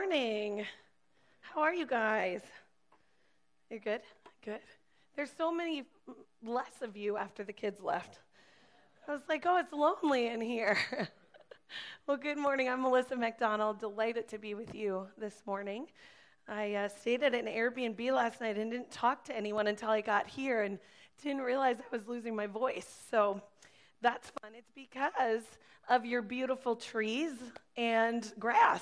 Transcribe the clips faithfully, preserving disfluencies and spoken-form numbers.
morning. How are you guys? You're good? Good. There's so many less of you after the kids left. I was like, oh, it's lonely in here. Well, good morning. I'm Melissa McDonald. Delighted to be with you this morning. I uh, stayed at an Airbnb last night and didn't talk to anyone until I got here and didn't realize I was losing my voice. So that's fun. It's because of your beautiful trees and grass.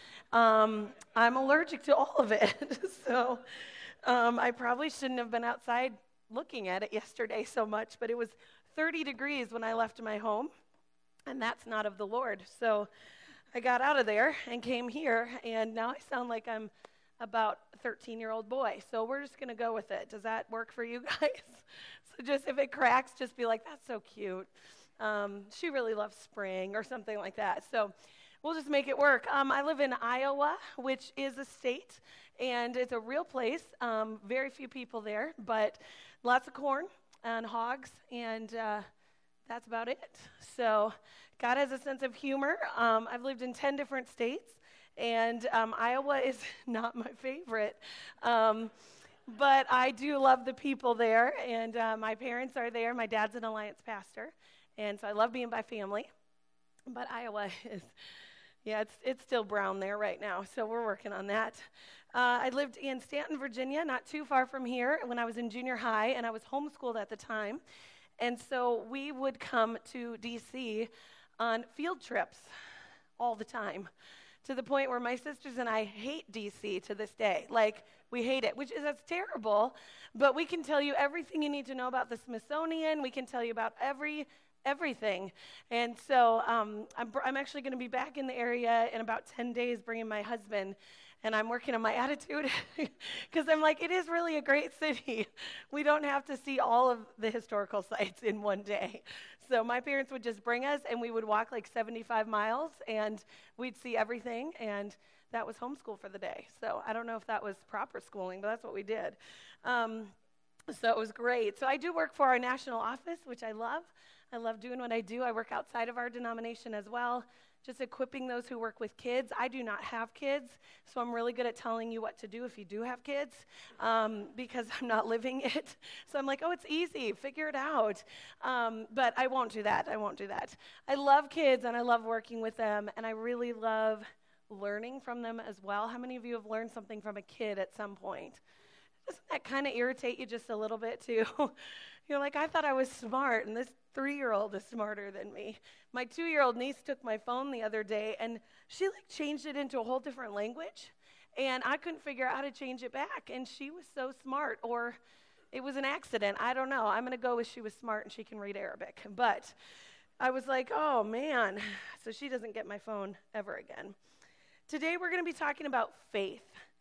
Um, I'm allergic to all of it. so um, I probably shouldn't have been outside looking at it yesterday so much, but it was thirty degrees when I left my home, and that's not of the Lord. So I got out of there and came here, and now I sound like I'm about a thirteen-year-old boy. So we're just going to go with it. Does that work for you guys? So just if it cracks, just be like, that's so cute. Um, she really loves spring or something like that. So we'll just make it work. Um, I live in Iowa, which is a state, and it's a real place. Um, very few people there, but lots of corn and hogs, and uh, that's about it. So God has a sense of humor. Um, I've lived in ten different states, and um, Iowa is not my favorite. Um, but I do love the people there, and uh, my parents are there. My dad's an Alliance pastor, and so I love being by family. But Iowa is, yeah, it's it's still brown there right now, so we're working on that. Uh, I lived in Stanton, Virginia, not too far from here, when I was in junior high, and I was homeschooled at the time. And so we would come to D C on field trips all the time, to the point where my sisters and I hate D C to this day. Like, we hate it, which is, that's terrible, but we can tell you everything you need to know about the Smithsonian. We can tell you about every everything. And so um, I'm, I'm actually going to be back in the area in about ten days bringing my husband, and I'm working on my attitude because I'm like, it is really a great city. We don't have to see all of the historical sites in one day. So my parents would just bring us, and we would walk like seventy-five miles, and we'd see everything, and that was homeschool for the day. So I don't know if that was proper schooling, but that's what we did. Um, so it was great. So I do work for our national office, which I love. I love doing what I do. I work outside of our denomination as well, just equipping those who work with kids. I do not have kids, so I'm really good at telling you what to do if you do have kids, um, because I'm not living it. So I'm like, oh, it's easy. Figure it out. Um, but I won't do that. I won't do that. I love kids, and I love working with them, and I really love learning from them as well. How many of you have learned something from a kid at some point? Doesn't that kind of irritate you just a little bit, too? You're like, I thought I was smart, and this three-year-old is smarter than me. My two-year-old niece took my phone the other day, and she, like, changed it into a whole different language, and I couldn't figure out how to change it back, and she was so smart, or it was an accident. I don't know. I'm going to go with she was smart, and she can read Arabic. But I was like, oh, man. So she doesn't get my phone ever again. Today we're going to be talking about faith.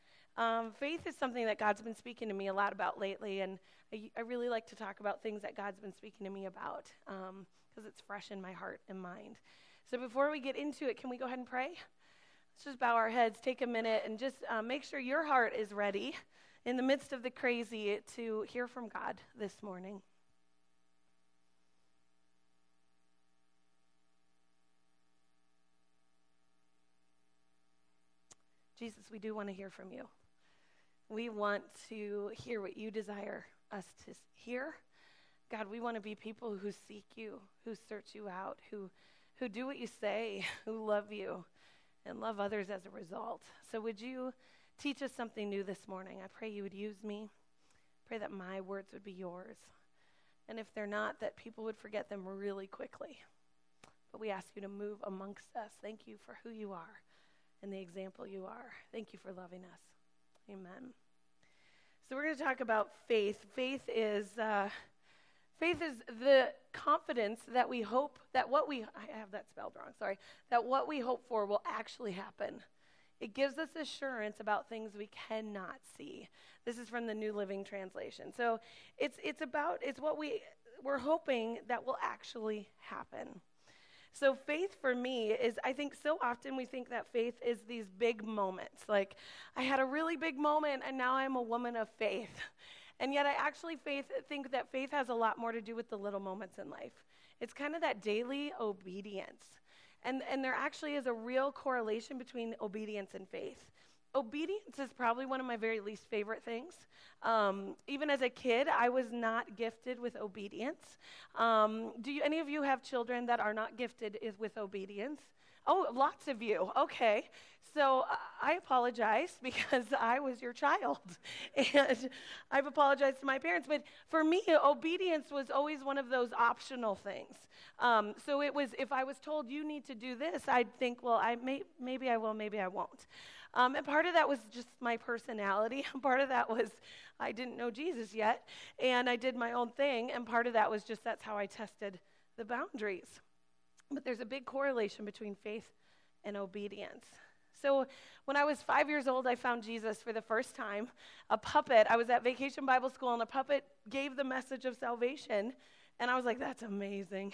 Um, faith is something that God's been speaking to me a lot about lately, and I, I really like to talk about things that God's been speaking to me about because um, it's fresh in my heart and mind. So before we get into it, can we go ahead and pray? Let's just bow our heads, take a minute, and just uh, make sure your heart is ready in the midst of the crazy to hear from God this morning. Jesus, we do want to hear from you. We want to hear what you desire us to hear. God, we want to be people who seek you, who search you out, who who do what you say, who love you, and love others as a result. So would you teach us something new this morning? I pray you would use me. Pray that my words would be yours. And if they're not, that people would forget them really quickly. But we ask you to move amongst us. Thank you for who you are and the example you are. Thank you for loving us. Amen. So we're going to talk about faith. Faith is uh, faith is the confidence that we hope that what we I have that spelled wrong. Sorry. That what we hope for will actually happen. It gives us assurance about things we cannot see. This is from the New Living Translation. So it's it's about it's what we we're hoping that will actually happen. So faith for me is, I think so often we think that faith is these big moments. Like, I had a really big moment, and now I'm a woman of faith. And yet I actually faith, think that faith has a lot more to do with the little moments in life. It's kind of that daily obedience. And, and there actually is a real correlation between obedience and faith. obedience is probably one of my very least favorite things. Um, even as a kid, I was not gifted with obedience. Um, do you, any of you have children that are not gifted is with obedience? Oh, lots of you. Okay. So uh, I apologize because I was your child. And I've apologized to my parents. But for me, obedience was always one of those optional things. Um, so it was, if I was told you need to do this, I'd think, well, I may, maybe I will, maybe I won't. Um, and part of that was just my personality. Part of that was I didn't know Jesus yet, and I did my own thing. And part of that was just that's how I tested the boundaries. But there's a big correlation between faith and obedience. So when I was five years old, I found Jesus for the first time. A puppet, I was at Vacation Bible School, and a puppet gave the message of salvation. And I was like, that's amazing.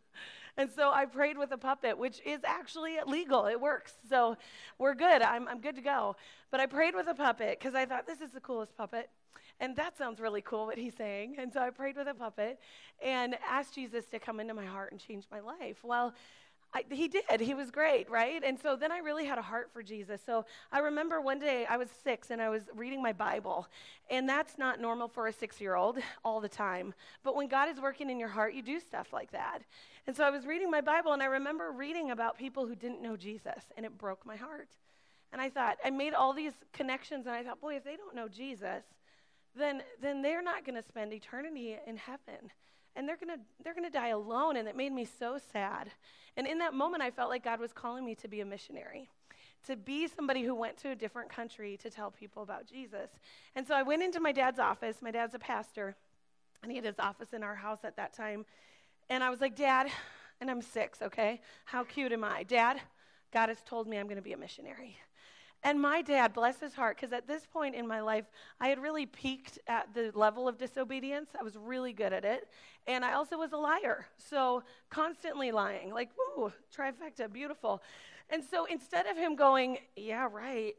And so I prayed with a puppet, which is actually legal. It works. So we're good. I'm, I'm good to go. But I prayed with a puppet because I thought, this is the coolest puppet. And that sounds really cool, what he's saying. And so I prayed with a puppet and asked Jesus to come into my heart and change my life. Well, I, he did. He was great, right? And so then I really had a heart for Jesus. So I remember one day I was six and I was reading my Bible. And that's not normal for a six-year-old all the time. But when God is working in your heart, you do stuff like that. And so I was reading my Bible, and I remember reading about people who didn't know Jesus, and it broke my heart. And I thought, I made all these connections, and I thought, boy, if they don't know Jesus, then then they're not going to spend eternity in heaven. And they're going to they're going to die alone, and it made me so sad. And in that moment, I felt like God was calling me to be a missionary, to be somebody who went to a different country to tell people about Jesus. And so I went into my dad's office. My dad's a pastor, and he had his office in our house at that time. And I was like, Dad, and I'm six, okay? How cute am I? Dad, God has told me I'm going to be a missionary. And my dad, bless his heart, because at this point in my life, I had really peaked at the level of disobedience. I was really good at it. And I also was a liar, so constantly lying. Like, woo, trifecta, beautiful. And so instead of him going, yeah, right,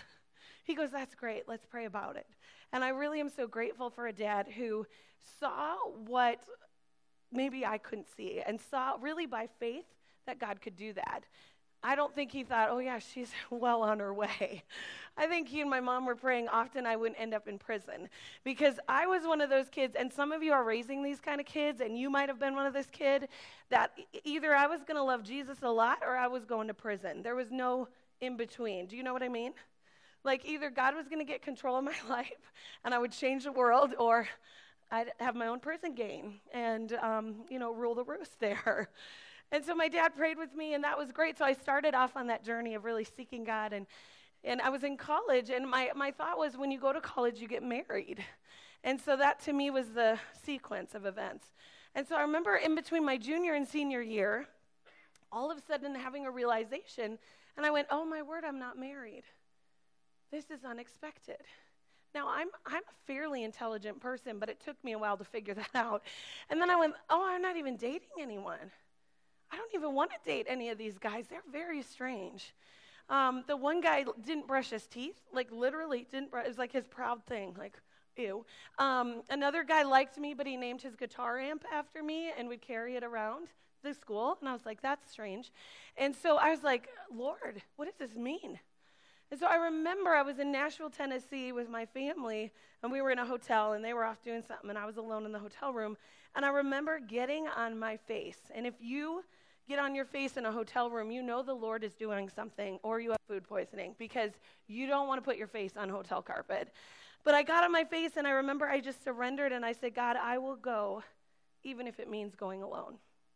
he goes, that's great, let's pray about it. And I really am so grateful for a dad who saw what maybe I couldn't see and saw really by faith that God could do that. I don't think he thought, oh, yeah, she's well on her way. I think he and my mom were praying often I wouldn't end up in prison because I was one of those kids, and some of you are raising these kind of kids, and you might have been one of this kid that either I was going to love Jesus a lot or I was going to prison. There was no in between. Do you know what I mean? Like either God was going to get control of my life and I would change the world, or I'd have my own prison game and, um, you know, rule the roost there. And so my dad prayed with me, and that was great. So I started off on that journey of really seeking God. And, and I was in college, and my, my thought was when you go to college, you get married. And so that to me was the sequence of events. And so I remember in between my junior and senior year, all of a sudden having a realization, and I went, oh, my word, I'm not married. This is unexpected. Now, I'm I'm a fairly intelligent person, but it took me a while to figure that out. And then I went, oh, I'm not even dating anyone. I don't even want to date any of these guys. They're very strange. Um, the one guy didn't brush his teeth, like literally didn't brush. It was like his proud thing, like, ew. Um, another guy liked me, but he named his guitar amp after me and would carry it around the school. And I was like, that's strange. And so I was like, Lord, what does this mean? And so I remember I was in Nashville, Tennessee with my family, and we were in a hotel, and they were off doing something, and I was alone in the hotel room. And I remember getting on my face. And if you get on your face in a hotel room, you know the Lord is doing something, or you have food poisoning, because you don't want to put your face on hotel carpet. But I got on my face, and I remember I just surrendered, and I said, God, I will go, even if it means going alone.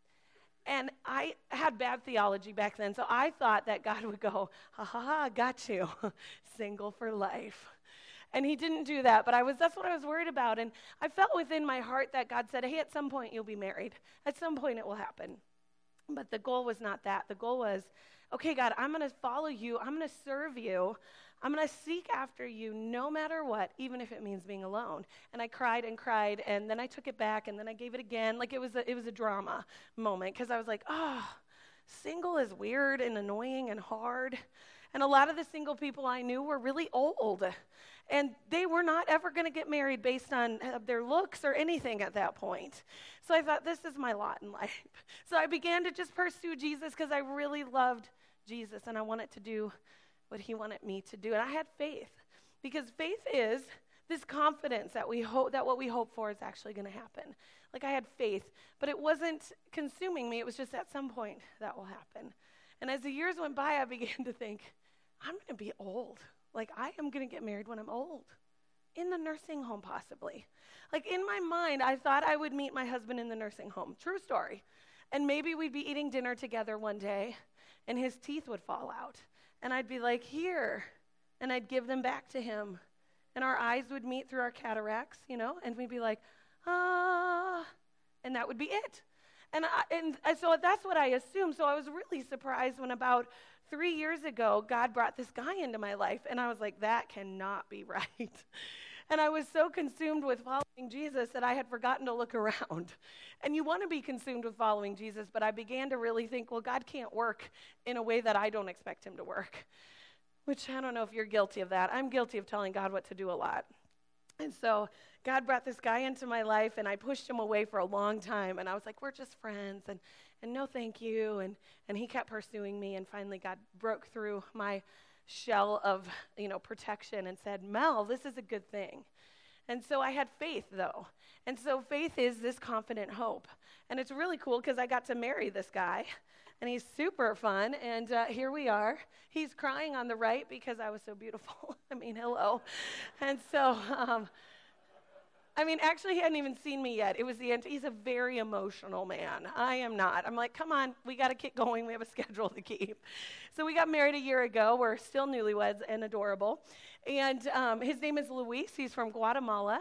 And I had bad theology back then, so I thought that God would go, ha ha ha, got you, single for life. And he didn't do that, but I was that's what I was worried about. And I felt within my heart that God said, hey, at some point you'll be married. At some point it will happen. But the goal was not that. The goal was, okay, God, I'm going to follow you. I'm going to serve you. I'm going to seek after you no matter what, even if it means being alone. And I cried and cried, and then I took it back, and then I gave it again. Like it was a, it was a drama moment, because I was like, oh, single is weird and annoying and hard. And a lot of the single people I knew were really old, and they were not ever going to get married based on uh, their looks or anything at that point. So I thought, this is my lot in life. So I began to just pursue Jesus because I really loved Jesus, and I wanted to do what he wanted me to do. And I had faith, because faith is this confidence that we hope that what we hope for is actually going to happen. Like, I had faith, but it wasn't consuming me. It was just at some point that will happen. And as the years went by, I began to think, I'm going to be old. Like, I am going to get married when I'm old, in the nursing home possibly. Like, in my mind, I thought I would meet my husband in the nursing home. True story. And maybe we'd be eating dinner together one day, and his teeth would fall out. And I'd be like, here. And I'd give them back to him. And our eyes would meet through our cataracts, you know, and we'd be like, ah, and that would be it. And, I, and I, so that's what I assumed. So I was really surprised when about three years ago, God brought this guy into my life. And I was like, that cannot be right. And I was so consumed with following Jesus that I had forgotten to look around. And you want to be consumed with following Jesus, but I began to really think, well, God can't work in a way that I don't expect him to work. Which I don't know if you're guilty of that. I'm guilty of telling God what to do a lot. And so God brought this guy into my life, and I pushed him away for a long time. And I was like, we're just friends, and, and no thank you. And, and he kept pursuing me, and finally God broke through my shell of, you know, protection and said, Mel, this is a good thing. And so I had faith, though. And so faith is this confident hope. And it's really cool because I got to marry this guy. And he's super fun, and uh, here we are. He's crying on the right because I was so beautiful. I mean, hello. And so, um, I mean, actually, he hadn't even seen me yet. It was the end. He's a very emotional man. I am not. I'm like, come on, we got to get going. We have a schedule to keep. So we got married a year ago. We're still newlyweds and adorable. And um, his name is Luis. He's from Guatemala.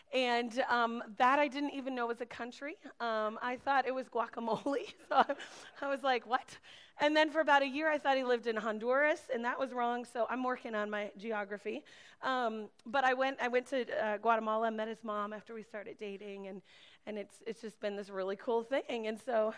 And um, that I didn't even know was a country. Um, I thought it was guacamole. So I, I was like, what? And then for about a year, I thought he lived in Honduras, and that was wrong. So I'm working on my geography. Um, but I went I went to uh, Guatemala, met his mom after we started dating, and, and it's it's just been this really cool thing. And so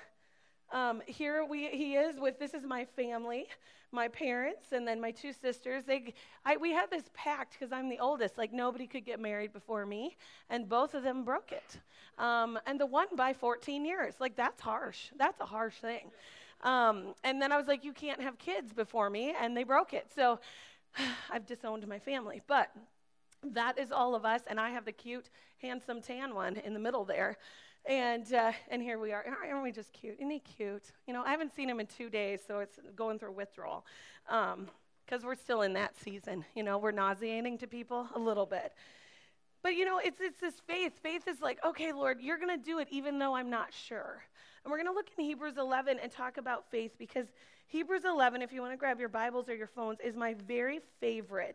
um, here we he is with, this is my family, my parents, and then my two sisters. They, I, we had this pact because I'm the oldest. Like, nobody could get married before me, and both of them broke it. Um, and the one by fourteen years. Like, that's harsh. That's a harsh thing. Um, and then I was like, you can't have kids before me, and they broke it. So I've disowned my family. But that is all of us, and I have the cute, handsome, tan one in the middle there. And uh, and here we are. Aren't we just cute? Isn't he cute? You know, I haven't seen him in two days, so it's going through withdrawal. Um, because we're still in that season. You know, we're nauseating to people a little bit. But, you know, it's it's this faith. Faith is like, okay, Lord, you're going to do it even though I'm not sure. And we're going to look in Hebrews eleven and talk about faith, because Hebrews eleven, if you want to grab your Bibles or your phones, is my very favorite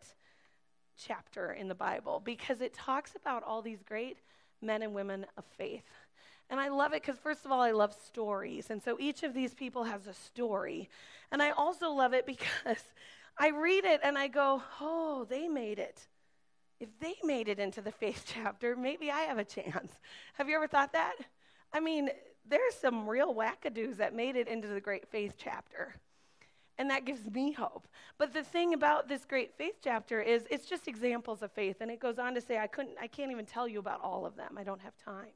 chapter in the Bible, because it talks about all these great men and women of faith. And I love it because, first of all, I love stories. And so each of these people has a story. And I also love it because I read it and I go, oh, they made it. If they made it into the faith chapter, maybe I have a chance. Have you ever thought that? I mean, there's some real wackadoos that made it into the great faith chapter. And that gives me hope. But the thing about this great faith chapter is it's just examples of faith. And it goes on to say, I couldn't, I can't even tell you about all of them. I don't have time.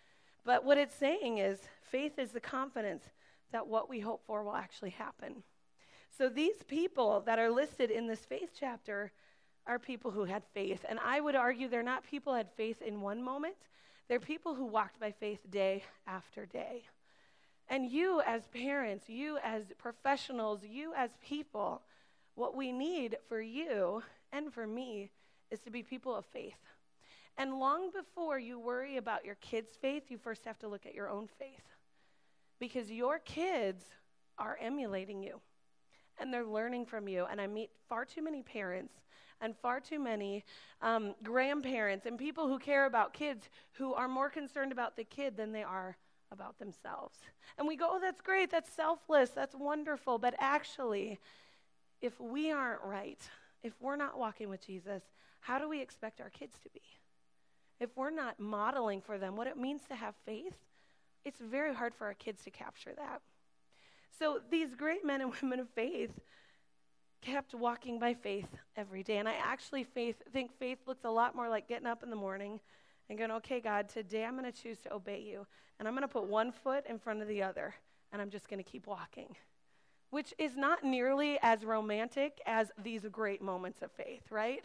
But what it's saying is faith is the confidence that what we hope for will actually happen. So these people that are listed in this faith chapter are people who had faith. And I would argue they're not people who had faith in one moment. They're people who walked by faith day after day. And you as parents, you as professionals, you as people, what we need for you and for me is to be people of faith. And long before you worry about your kids' faith, you first have to look at your own faith. Because your kids are emulating you. And they're learning from you. And I meet far too many parents and far too many um, grandparents and people who care about kids who are more concerned about the kid than they are about themselves. And we go, oh, that's great, that's selfless, that's wonderful. But actually, if we aren't right, if we're not walking with Jesus, how do we expect our kids to be? If we're not modeling for them what it means to have faith, it's very hard for our kids to capture that. So these great men and women of faith kept walking by faith every day. And I actually faith, think faith looks a lot more like getting up in the morning and going, okay, God, today I'm going to choose to obey you. And I'm going to put one foot in front of the other. And I'm just going to keep walking. which is not nearly as romantic as these great moments of faith, right?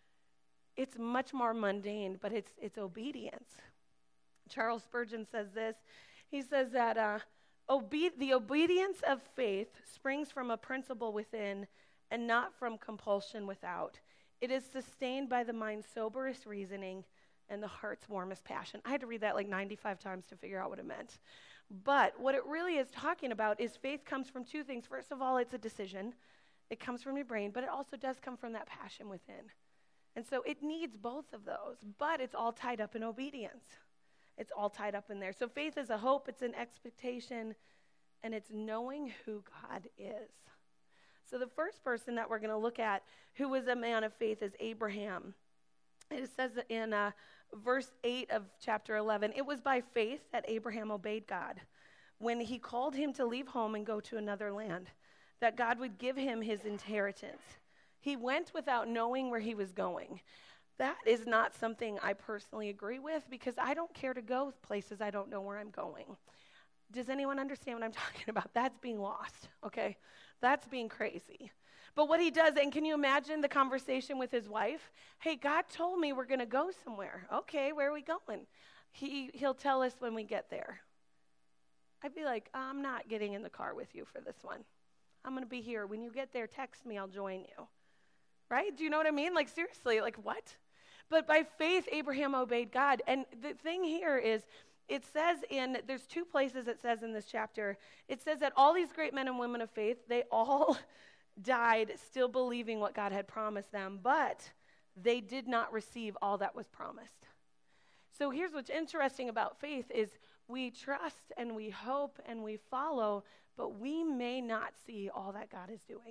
It's much more mundane, but it's it's obedience. Charles Spurgeon says this. He says that uh, obe- the obedience of faith springs from a principle within and not from compulsion without. It is sustained by the mind's soberest reasoning and the heart's warmest passion. I had to read that like ninety-five times to figure out what it meant. But what it really is talking about is faith comes from two things. First of all, it's a decision. It comes from your brain, but it also does come from that passion within. And so it needs both of those, but it's all tied up in obedience. It's all tied up in there. So faith is a hope, it's an expectation, and it's knowing who God is. So the first person that we're going to look at who was a man of faith is Abraham. It says in uh, verse eight of chapter eleven, it was by faith that Abraham obeyed God when he called him to leave home and go to another land, that God would give him his inheritance. He went without knowing where he was going. That is not something I personally agree with because I don't care to go places I don't know where I'm going. Does anyone understand what I'm talking about? That's being lost, okay? That's being crazy. But what he does, and can you imagine the conversation with his wife? Hey, God told me we're going to go somewhere. Okay, where are we going? He, he'll tell us when we get there. I'd be like, I'm not getting in the car with you for this one. I'm going to be here. When you get there, text me. I'll join you. Right? Do you know what I mean? Like, seriously, like what? But by faith, Abraham obeyed God. And the thing here is, it says in, there's two places it says in this chapter, it says that all these great men and women of faith, they all died still believing what God had promised them, but they did not receive all that was promised. So here's what's interesting about faith is we trust and we hope and we follow, but we may not see all that God is doing.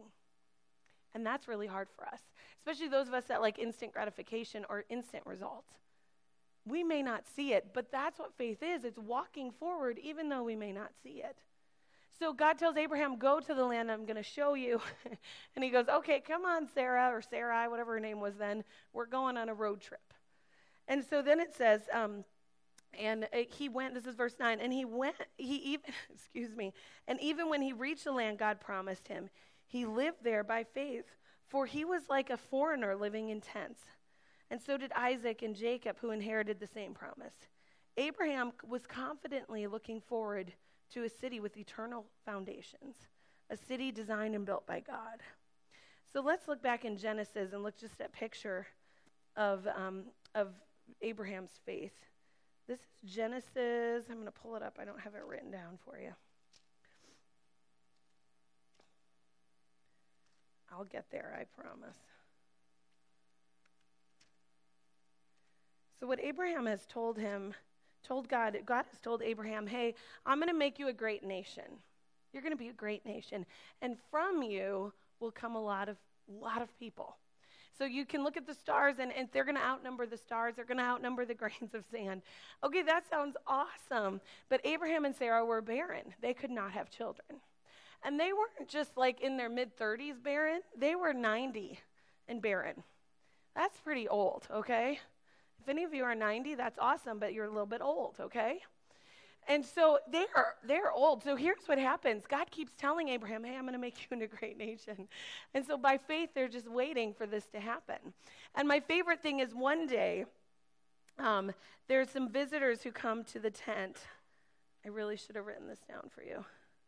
And that's really hard for us, especially those of us that like instant gratification or instant results. We may not see it, but that's what faith is. It's walking forward even though we may not see it. So God tells Abraham, go to the land I'm going to show you. And he goes, okay, come on, Sarah, or Sarai, whatever her name was then. We're going on a road trip. And so then it says, um, and he went, this is verse nine, and he went, he even, excuse me, and even when he reached the land God promised him, he lived there by faith, for he was like a foreigner living in tents. And so did Isaac and Jacob, who inherited the same promise. Abraham was confidently looking forward to a city with eternal foundations, a city designed and built by God. So let's look back in Genesis and look just at a picture of, um, of Abraham's faith. This is Genesis. I'm going to pull it up. I don't have it written down for you. I'll get there, I promise. So what Abraham has told him, told God, God has told Abraham, hey, I'm going to make you a great nation. You're going to be a great nation. And from you will come a lot of, lot of people. So you can look at the stars, and, and they're going to outnumber the stars. They're going to outnumber the grains of sand. Okay, that sounds awesome. But Abraham and Sarah were barren. They could not have children. And they weren't just like in their mid-thirties barren. They were ninety and barren. That's pretty old, okay? If any of you are ninety, that's awesome, but you're a little bit old, okay? And so they are, they're old. So here's what happens. God keeps telling Abraham, hey, I'm going to make you into a great nation. And so by faith, they're just waiting for this to happen. And my favorite thing is one day, um, there's some visitors who come to the tent. I really should have written this down for you.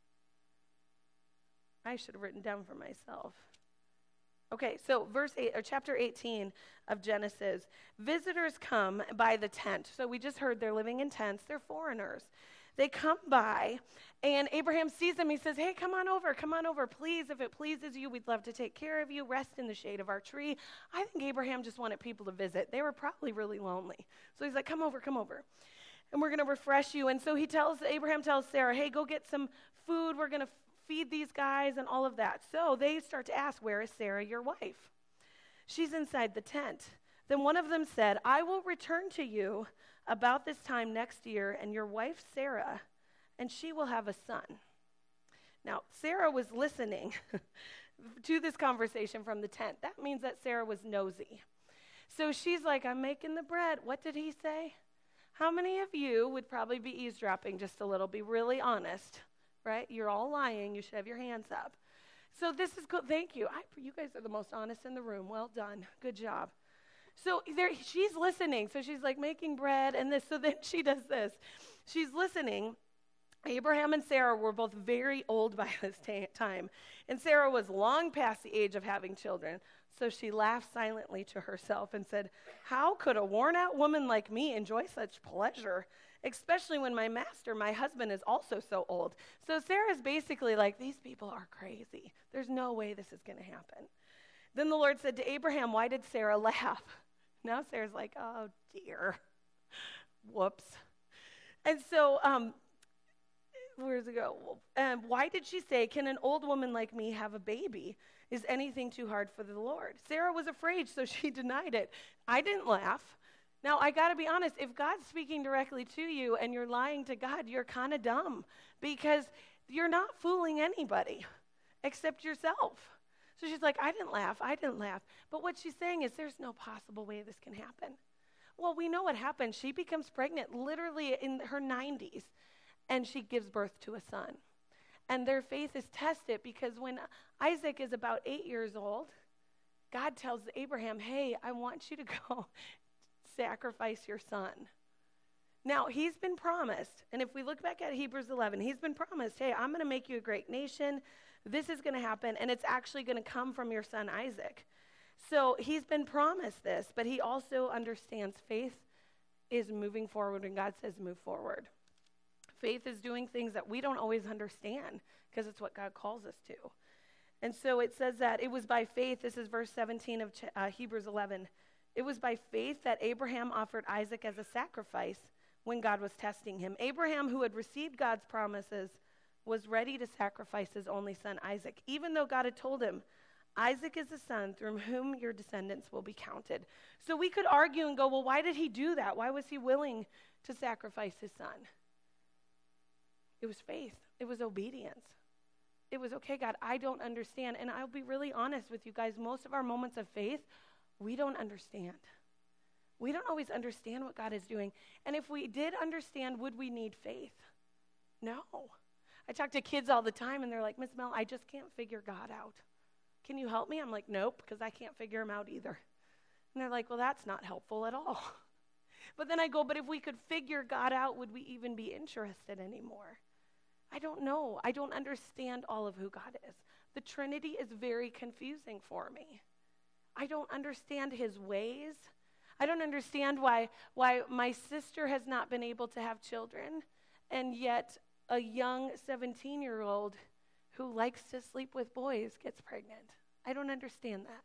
I should have written down for myself. Okay, so verse eight, or chapter eighteen of Genesis, visitors come by the tent. So we just heard they're living in tents. They're foreigners. They come by, and Abraham sees them. He says, hey, come on over, come on over. Please, if it pleases you, we'd love to take care of you. Rest in the shade of our tree. I think Abraham just wanted people to visit. They were probably really lonely. So he's like, come over, come over. And we're going to refresh you. And so he tells, Abraham tells Sarah, hey, go get some food. We're going to feed these guys and all of that. So they start to ask, where is Sarah, your wife? She's inside the tent. Then one of them said, I will return to you about this time next year, and your wife Sarah, and she will have a son. Now, Sarah was listening to this conversation from the tent. That means that Sarah was nosy. So she's like, I'm making the bread. What did he say? How many of you would probably be eavesdropping just a little? Be really honest. right? You're all lying. You should have your hands up. So this is good. Thank you. I, you guys are the most honest in the room. Well done. Good job. So there, she's listening. So she's like making bread and this. So then she does this. She's listening. Abraham and Sarah were both very old by this ta- time. And Sarah was long past the age of having children. So she laughed silently to herself and said, how could a worn-out woman like me enjoy such pleasure, especially when my master, my husband, is also so old? So Sarah's basically like, these people are crazy. There's no way this is going to happen. Then the Lord said to Abraham, why did Sarah laugh? Now Sarah's like, oh, dear. Whoops. And so, um, where does it go? Um, why did she say, can an old woman like me have a baby? Is anything too hard for the Lord? Sarah was afraid, so she denied it. I didn't laugh. Now, I got to be honest. If God's speaking directly to you and you're lying to God, you're kind of dumb because you're not fooling anybody except yourself. So she's like, I didn't laugh. I didn't laugh. But what she's saying is there's no possible way this can happen. Well, we know what happened. She becomes pregnant literally in her nineties, and she gives birth to a son. And their faith is tested because when Isaac is about eight years old, God tells Abraham, hey, I want you to go sacrifice your son. Now, he's been promised, and if we look back at Hebrews eleven, he's been promised, hey, I'm going to make you a great nation. This is going to happen, and it's actually going to come from your son Isaac. So he's been promised this, but he also understands faith is moving forward when God says move forward. Faith is doing things that we don't always understand because it's what God calls us to. And so it says that it was by faith, this is verse seventeen of uh, Hebrews eleven, it was by faith that Abraham offered Isaac as a sacrifice when God was testing him. Abraham, who had received God's promises, was ready to sacrifice his only son Isaac, even though God had told him, Isaac is the son through whom your descendants will be counted. So we could argue and go, well, why did he do that? Why was he willing to sacrifice his son? It was faith. It was obedience. It was, okay, God, I don't understand. And I'll be really honest with you guys. Most of our moments of faith, we don't understand. We don't always understand what God is doing. And if we did understand, would we need faith? No. I talk to kids all the time, and they're like, Miss Mel, I just can't figure God out. Can you help me? I'm like, nope, because I can't figure him out either. And they're like, well, that's not helpful at all. But then I go, but if we could figure God out, would we even be interested anymore? I don't know. I don't understand all of who God is. The Trinity is very confusing for me. I don't understand his ways. I don't understand why, why my sister has not been able to have children, and yet a young seventeen-year-old who likes to sleep with boys gets pregnant. I don't understand that.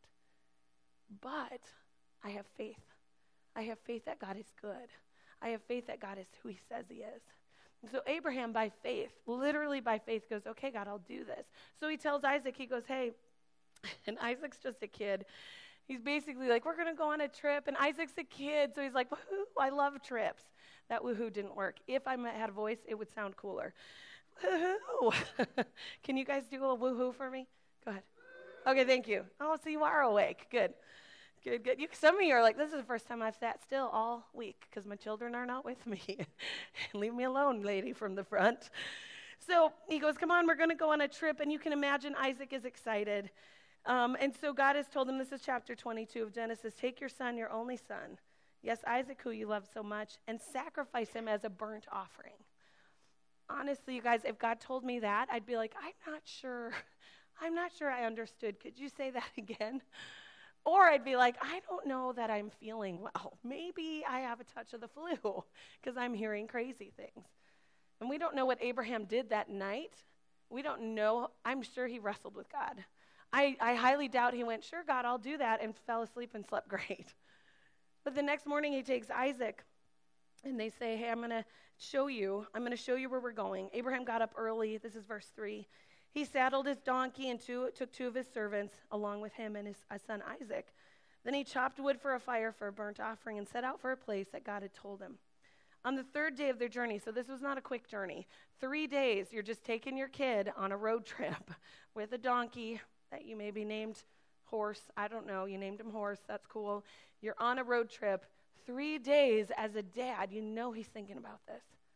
But I have faith. I have faith that God is good. I have faith that God is who he says he is. And so Abraham, by faith, literally by faith, goes, okay, God, I'll do this. So he tells Isaac, he goes, hey, and Isaac's just a kid. He's basically like, we're going to go on a trip, and Isaac's a kid, so he's like, woohoo, I love trips. That woohoo didn't work. If I had a voice, it would sound cooler. Woohoo. Can you guys do a woohoo for me? Go ahead. Okay, thank you. Oh, so you are awake. Good. Good, good. You, some of you are like, this is the first time I've sat still all week because my children are not with me. Leave me alone, lady from the front. So he goes, come on, we're going to go on a trip. And you can imagine Isaac is excited. Um, and so God has told him, this is chapter twenty-two of Genesis, take your son, your only son, yes, Isaac, who you love so much, and sacrifice him as a burnt offering. Honestly, you guys, if God told me that, I'd be like, I'm not sure. I'm not sure I understood. Could you say that again? Or I'd be like, I don't know that I'm feeling well. Maybe I have a touch of the flu because I'm hearing crazy things. And we don't know what Abraham did that night. We don't know. I'm sure he wrestled with God. I, I highly doubt he went, sure, God, I'll do that, and fell asleep and slept great. But the next morning he takes Isaac, and they say, hey, I'm going to show you. I'm going to show you where we're going. Abraham got up early. This is verse three. He saddled his donkey and two, took two of his servants along with him and his son Isaac. Then he chopped wood for a fire for a burnt offering and set out for a place that God had told him. On the third day of their journey, so this was not a quick journey, three days, you're just taking your kid on a road trip with a donkey that you maybe named Horse. I don't know. You named him Horse. That's cool. You're on a road trip. Three days as a dad, you know he's thinking about this.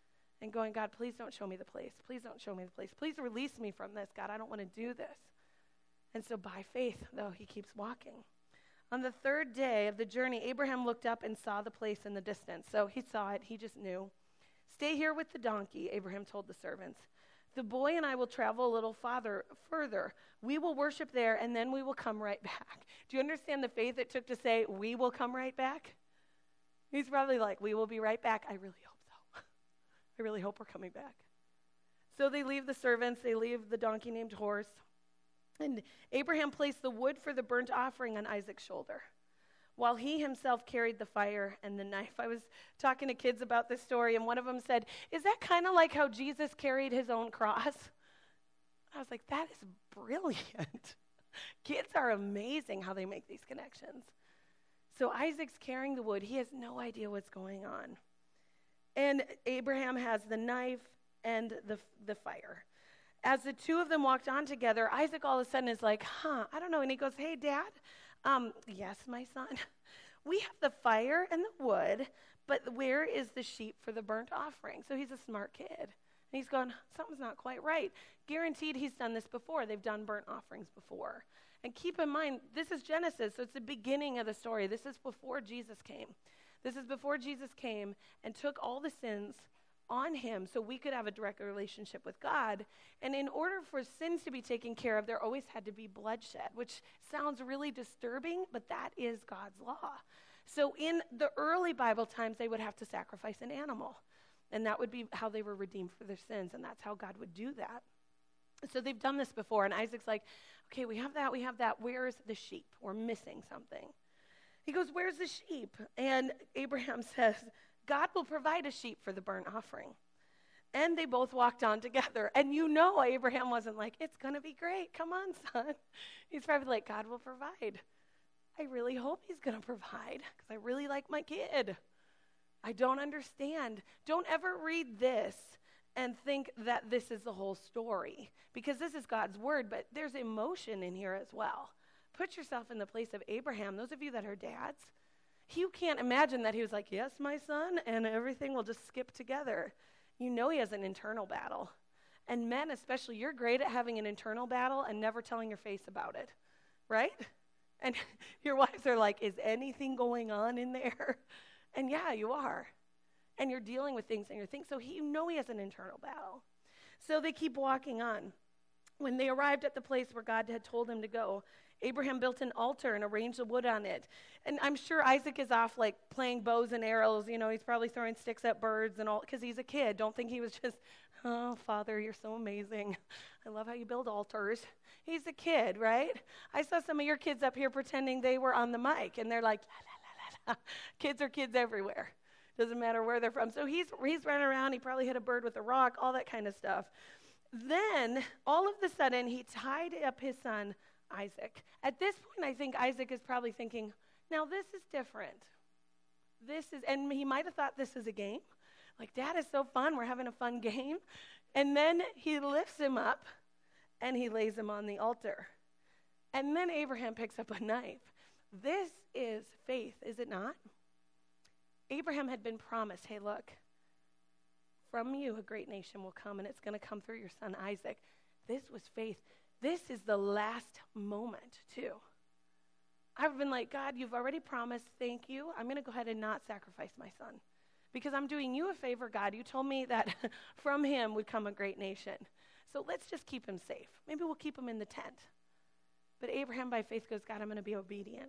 and going, God, please don't show me the place. Please don't show me the place. Please release me from this, God. I don't want to do this. And so by faith, though, he keeps walking. On the third day of the journey, Abraham looked up and saw the place in the distance. So he saw it. He just knew. Stay here with the donkey, Abraham told the servants. The boy and I will travel a little farther, further. We will worship there, and then we will come right back. Do you understand the faith it took to say, we will come right back? He's probably like, we will be right back. I really hope so. I really hope we're coming back. So they leave the servants. They leave the donkey named horse. And Abraham placed the wood for the burnt offering on Isaac's shoulder, while he himself carried the fire and the knife. I was talking to kids about this story, and one of them said, is that kind of like how Jesus carried his own cross? I was like, that is brilliant. Kids are amazing how they make these connections. So Isaac's carrying the wood. He has no idea what's going on. And Abraham has the knife and the, the fire. As the two of them walked on together, Isaac all of a sudden is like, huh, I don't know. And he goes, hey, Dad, um, yes, my son, we have the fire and the wood, but where is the sheep for the burnt offering? So he's a smart kid. And he's going, something's not quite right. Guaranteed he's done this before. They've done burnt offerings before. And keep in mind, this is Genesis, so it's the beginning of the story. This is before Jesus came. This is before Jesus came and took all the sins on him so we could have a direct relationship with God. And in order for sins to be taken care of, there always had to be bloodshed, which sounds really disturbing, but that is God's law. So in the early Bible times, they would have to sacrifice an animal, and that would be how they were redeemed for their sins, and that's how God would do that. So they've done this before, and Isaac's like, okay, we have that, we have that. Where's the sheep? We're missing something. He goes, where's the sheep? And Abraham says, God will provide a sheep for the burnt offering. And they both walked on together. And you know Abraham wasn't like, it's going to be great. Come on, son. He's probably like, God will provide. I really hope he's going to provide because I really like my kid. I don't understand. Don't ever read this and think that this is the whole story, because this is God's word, but there's emotion in here as well. Put yourself in the place of Abraham. Those of you that are dads, you can't imagine that he was like, yes, my son, and everything will just skip together. You know he has an internal battle. And men especially, you're great at having an internal battle and never telling your face about it, right? And your wives are like, is anything going on in there? And yeah, you are. And you're dealing with things and you're thinking, so he, you know he has an internal battle. So they keep walking on. When they arrived at the place where God had told him to go, Abraham built an altar and arranged the wood on it. And I'm sure Isaac is off like playing bows and arrows. You know, he's probably throwing sticks at birds and all, because he's a kid. Don't think he was just, oh, Father, you're so amazing. I love how you build altars. He's a kid, right? I saw some of your kids up here pretending they were on the mic, and they're like, la, la, la, la. Kids are kids everywhere. Doesn't matter where they're from. So he's he's running around. He probably hit a bird with a rock, all that kind of stuff. Then, all of a sudden, he tied up his son, Isaac. At this point, I think Isaac is probably thinking, now this is different. This is, and he might have thought this is a game. Like, Dad is so fun. We're having a fun game. And then he lifts him up, and he lays him on the altar. And then Abraham picks up a knife. This is faith, is it not? Abraham had been promised, hey, look, from you a great nation will come, and it's going to come through your son Isaac. This was faith. This is the last moment, too. I've been like, God, you've already promised, thank you. I'm going to go ahead and not sacrifice my son because I'm doing you a favor, God. You told me that from him would come a great nation. So let's just keep him safe. Maybe we'll keep him in the tent. But Abraham, by faith, goes, God, I'm going to be obedient.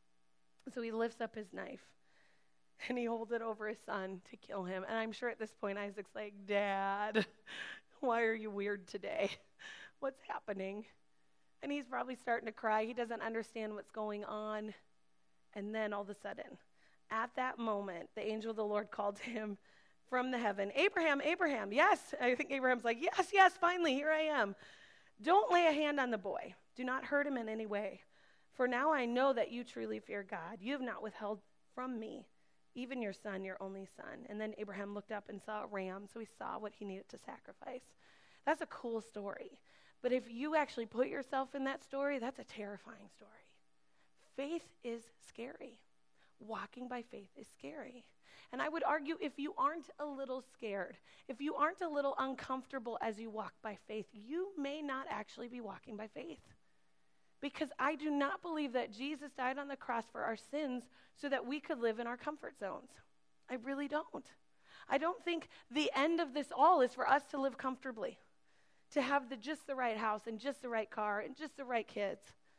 So he lifts up his knife, and he holds it over his son to kill him. And I'm sure at this point, Isaac's like, Dad, why are you weird today? What's happening? And he's probably starting to cry. He doesn't understand what's going on. And then all of a sudden, at that moment, the angel of the Lord called to him from the heaven, Abraham, Abraham, yes. I think Abraham's like, yes, yes, finally, here I am. Don't lay a hand on the boy. Do not hurt him in any way. For now I know that you truly fear God. You have not withheld from me even your son, your only son. And then Abraham looked up and saw a ram, so he saw what he needed to sacrifice. That's a cool story. But if you actually put yourself in that story, that's a terrifying story. Faith is scary. walking by faith is scary. And I would argue if you aren't a little scared, if you aren't a little uncomfortable as you walk by faith, you may not actually be walking by faith. Because I do not believe that Jesus died on the cross for our sins so that we could live in our comfort zones. I really don't. I don't think the end of this all is for us to live comfortably, to have the just the right house and just the right car and just the right kids.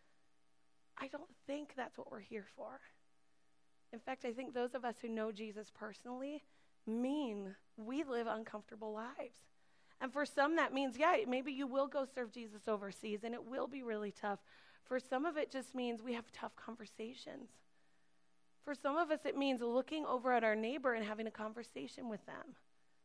I don't think that's what we're here for. In fact, I think those of us who know Jesus personally mean we live uncomfortable lives. And for some that means, yeah, maybe you will go serve Jesus overseas and it will be really tough. For some of it just means we have tough conversations. For some of us it means looking over at our neighbor and having a conversation with them.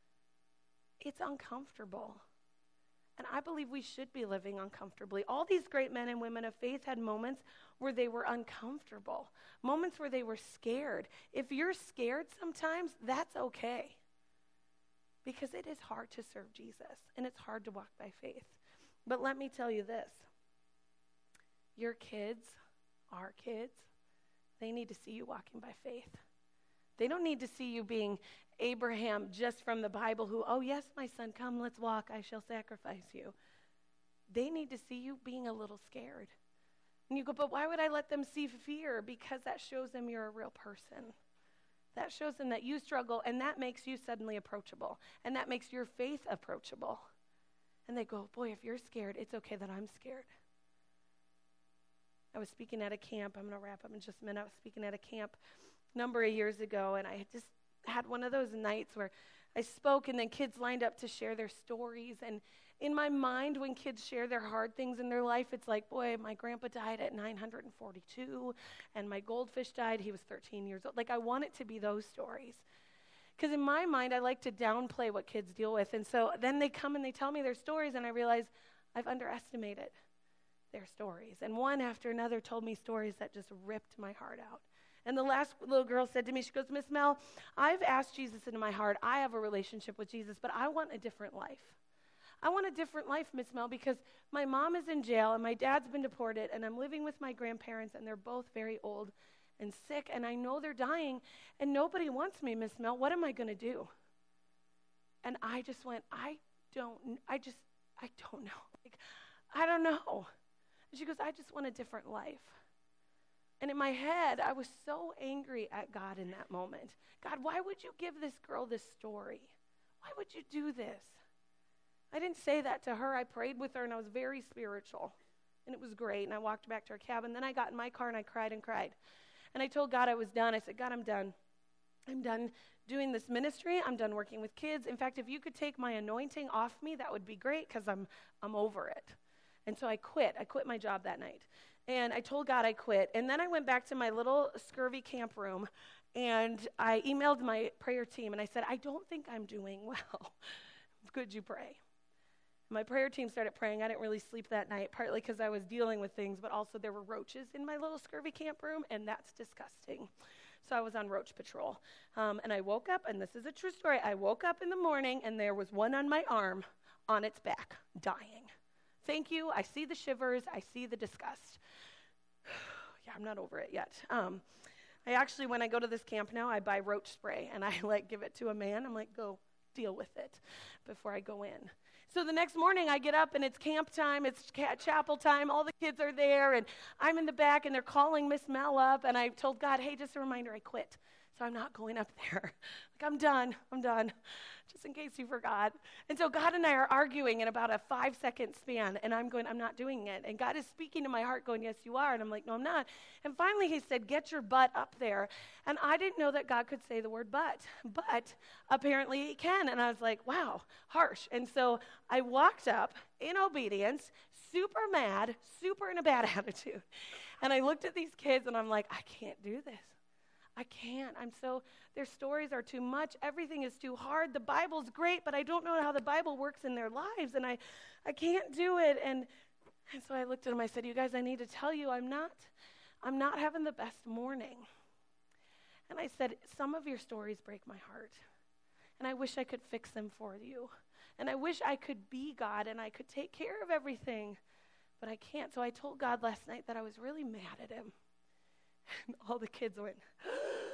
It's uncomfortable. And I believe we should be living uncomfortably. All these great men and women of faith had moments where they were uncomfortable, moments where they were scared. If you're scared sometimes, that's okay. Because it is hard to serve Jesus, and it's hard to walk by faith. But let me tell you this. Your kids, our kids, they need to see you walking by faith. They don't need to see you being Abraham just from the Bible who, oh yes, my son, come, let's walk, I shall sacrifice you. They need to see you being a little scared. And you go, but why would I let them see fear? Because that shows them you're a real person. That shows them that you struggle, and that makes you suddenly approachable. And that makes your faith approachable. And they go, boy, if you're scared, it's okay that I'm scared. I was speaking at a camp. I'm going to wrap up in just a minute. I was speaking at a camp a number of years ago, and I had just had one of those nights where I spoke, and then kids lined up to share their stories. And in my mind, when kids share their hard things in their life, it's like, boy, my grandpa died at nine hundred forty-two, and my goldfish died. He was thirteen years old. Like, I want it to be those stories. Because in my mind, I like to downplay what kids deal with. And so then they come and they tell me their stories, and I realize I've underestimated their stories. And one after another told me stories that just ripped my heart out. And the last little girl said to me, she goes, Miss Mel, I've asked Jesus into my heart. I have a relationship with Jesus, but I want a different life. I want a different life, Miss Mel, because my mom is in jail and my dad's been deported, and I'm living with my grandparents, and they're both very old and sick, and I know they're dying, and nobody wants me, Miss Mel. What am I going to do? And I just went, I don't, I just, I don't know. Like, I don't know. And she goes, I just want a different life. And in my head, I was so angry at God in that moment. God, why would you give this girl this story? Why would you do this? I didn't say that to her. I prayed with her, and I was very spiritual. And it was great. And I walked back to our cabin. Then I got in my car, and I cried and cried. And I told God I was done. I said, God, I'm done. I'm done doing this ministry. I'm done working with kids. In fact, if you could take my anointing off me, that would be great, because I'm I'm over it. And so I quit. I quit my job that night. And I told God I quit. And then I went back to my little scurvy camp room, and I emailed my prayer team, and I said, I don't think I'm doing well. Could you pray? My prayer team started praying. I didn't really sleep that night, partly because I was dealing with things, but also there were roaches in my little scurvy camp room, and that's disgusting. So I was on roach patrol. Um, and I woke up, and this is a true story. I woke up in the morning, and there was one on my arm on its back, dying. Thank you. I see the shivers. I see the disgust. Yeah, I'm not over it yet. Um, I actually, when I go to this camp now, I buy roach spray, and I, like, give it to a man. I'm like, go deal with it before I go in. So the next morning, I get up, and it's camp time. It's chapel time. All the kids are there, and I'm in the back, and they're calling Miss Mel up, and I told God, hey, just a reminder, I quit. So I'm not going up there. Like, I'm done. I'm done. Just in case you forgot. And so God and I are arguing in about a five-second span, and I'm going, I'm not doing it. And God is speaking to my heart going, yes, you are. And I'm like, no, I'm not. And finally he said, get your butt up there. And I didn't know that God could say the word but. But apparently he can. And I was like, wow, harsh. And so I walked up in obedience, super mad, super in a bad attitude. And I looked at these kids, and I'm like, I can't do this. I can't. I'm so, their stories are too much. Everything is too hard. The Bible's great, but I don't know how the Bible works in their lives, and I, I can't do it. And, and so I looked at them. I said, you guys, I need to tell you, I'm not, I'm not having the best morning. And I said, some of your stories break my heart, and I wish I could fix them for you. And I wish I could be God, and I could take care of everything, but I can't. So I told God last night that I was really mad at him. And all the kids went,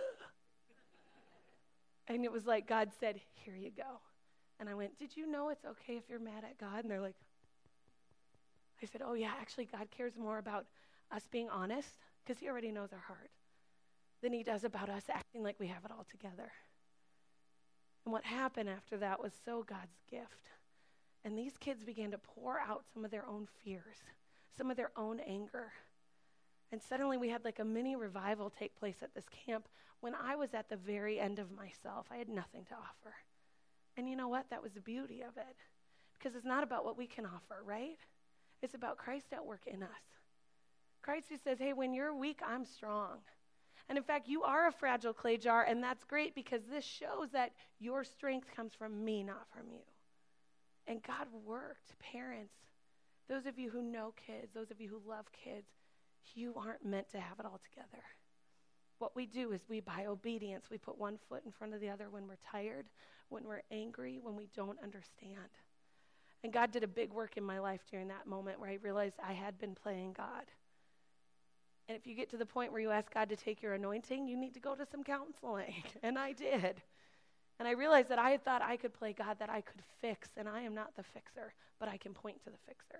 And it was like God said, here you go. And I went, did you know it's okay if you're mad at God? And they're like, I said, oh yeah, actually God cares more about us being honest, because he already knows our heart, than he does about us acting like we have it all together. And what happened after that was so God's gift. And these kids began to pour out some of their own fears, some of their own anger. And suddenly we had like a mini revival take place at this camp when I was at the very end of myself. I had nothing to offer. And you know what? That was the beauty of it. Because it's not about what we can offer, right? It's about Christ at work in us. Christ who says, hey, when you're weak, I'm strong. And in fact, you are a fragile clay jar, and that's great because this shows that your strength comes from me, not from you. And God worked. Parents, those of you who know kids, those of you who love kids, you aren't meant to have it all together. What we do is we, by obedience, we put one foot in front of the other when we're tired, when we're angry, when we don't understand. And God did a big work in my life during that moment where I realized I had been playing God. And if you get to the point where you ask God to take your anointing, you need to go to some counseling. And I did. And I realized that I had thought I could play God, that I could fix, and I am not the fixer, but I can point to the fixer.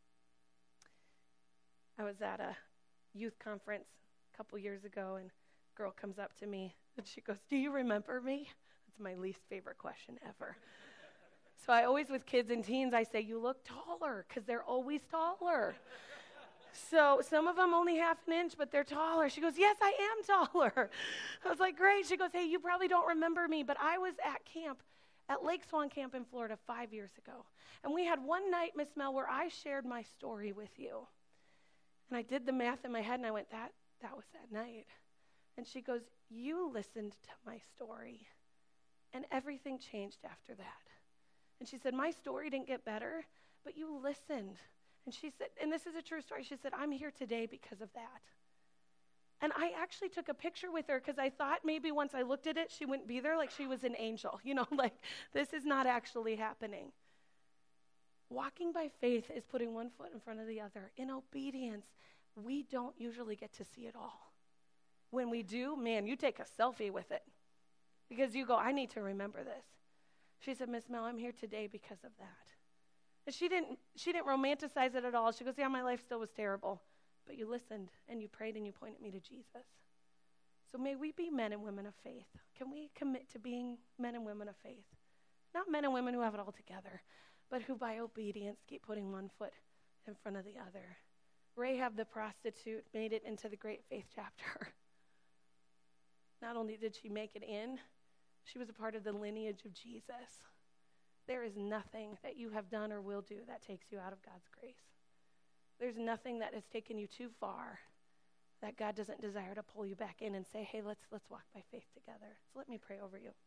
I was at a youth conference a couple years ago, and a girl comes up to me, and she goes, do you remember me? That's my least favorite question ever. So I always, with kids and teens, I say, you look taller, because they're always taller. So some of them only half an inch, but they're taller. She goes, yes, I am taller. I was like, great. She goes, hey, you probably don't remember me, but I was at camp, at Lake Swan Camp in Florida five years ago. And we had one night, Miss Mel, where I shared my story with you. And I did the math in my head, and I went, that, that was that night. And she goes, you listened to my story, and everything changed after that. And she said, my story didn't get better, but you listened. And she said, and this is a true story, she said, I'm here today because of that. And I actually took a picture with her because I thought maybe once I looked at it, she wouldn't be there, like she was an angel. You know, like this is not actually happening. Walking by faith is putting one foot in front of the other. In obedience, we don't usually get to see it all. When we do, man, you take a selfie with it because you go, I need to remember this. She said, Miss Mel, I'm here today because of that. And she didn't, she didn't romanticize it at all. She goes, yeah, my life still was terrible. But you listened, and you prayed, and you pointed me to Jesus. So may we be men and women of faith. Can we commit to being men and women of faith? Not men and women who have it all together, but who by obedience keep putting one foot in front of the other. Rahab the prostitute made it into the great faith chapter. Not only did she make it in, she was a part of the lineage of Jesus. There is nothing that you have done or will do that takes you out of God's grace. There's nothing that has taken you too far that God doesn't desire to pull you back in and say, hey, let's let's walk by faith together. So let me pray over you.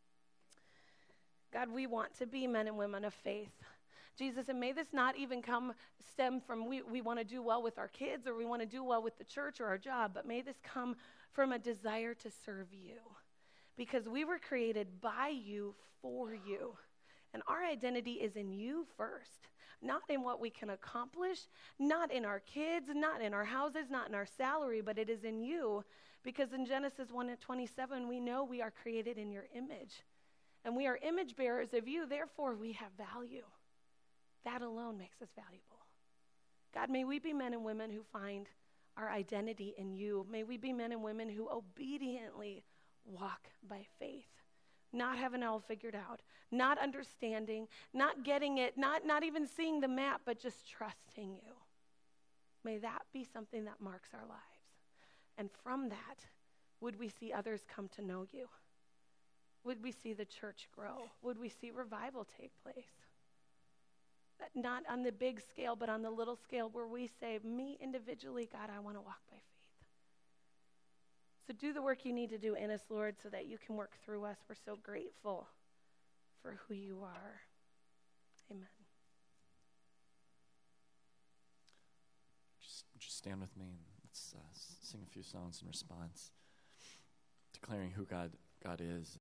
God, we want to be men and women of faith. Jesus, and may this not even come stem from we, we want to do well with our kids or we want to do well with the church or our job, but may this come from a desire to serve you because we were created by you for you. And our identity is in you first, not in what we can accomplish, not in our kids, not in our houses, not in our salary, but it is in you. Because in Genesis one and twenty-seven, we know we are created in your image. And we are image bearers of you, therefore we have value. That alone makes us valuable. God, may we be men and women who find our identity in you. May we be men and women who obediently walk by faith. Not having it all figured out, not understanding, not getting it, not, not even seeing the map, but just trusting you. May that be something that marks our lives. And from that, would we see others come to know you? Would we see the church grow? Would we see revival take place? That not on the big scale, but on the little scale where we say, me individually, God, I want to walk by faith. So do the work you need to do in us, Lord, so that you can work through us. We're so grateful for who you are. Amen. Just, just stand with me and let's uh, sing a few songs in response, declaring who God, God is.